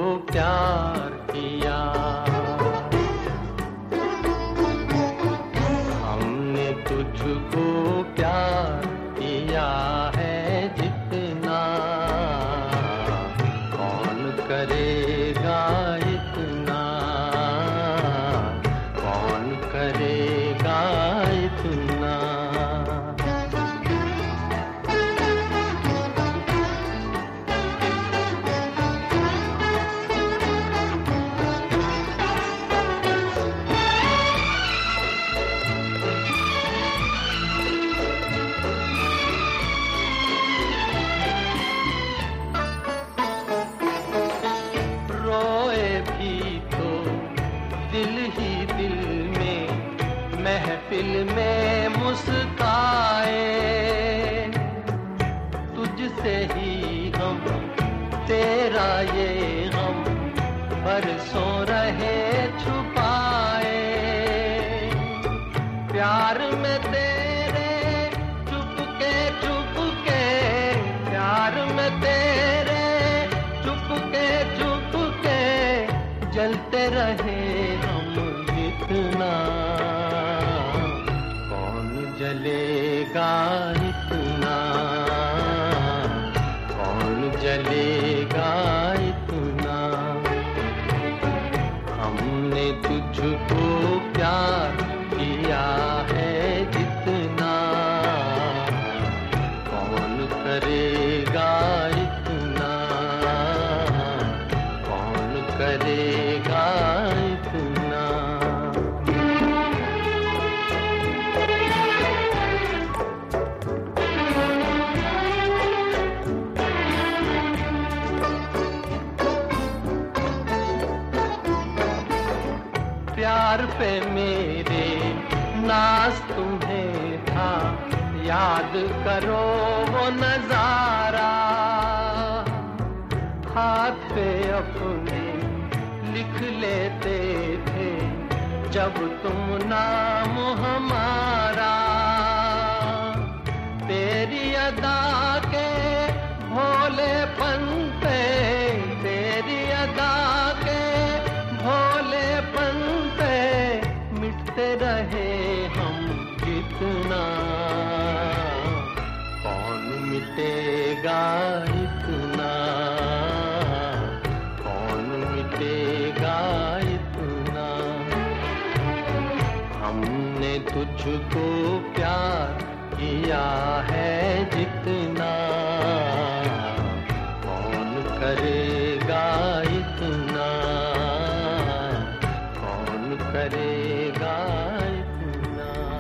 प्यार किया, हमने तुझको प्यार किया है जितना, कौन करेगा इतना, कौन करेगा इतना। दिल ही दिल में महफिल में मुस्काए, तुझसे ही हम तेरा ये हम बरसों रहे छुपाए, प्यार में तेरे चुपके चुपके, प्यार में तेरे चुपके चुपके जलते रहे हम इतना, कौन जलेगा इतना, कौन जलेगा इतना। हमने तुझको प्यार किया है जितना, कौन करेगा इतना, कौन करेगा इतना। प्यार पे मेरे नाज तुम्हें था, याद करो वो नजारा, हाथ पे अपने लिख लेते थे जब तुम नाम हमारा, तेरी अदा के भोलेपन पे, तेरी अदा के भोलेपन पे मिटते रहे हम कितना, कौन मिटेगा इतना, कौन मिटेगा इतना। हमने तुझको प्यार किया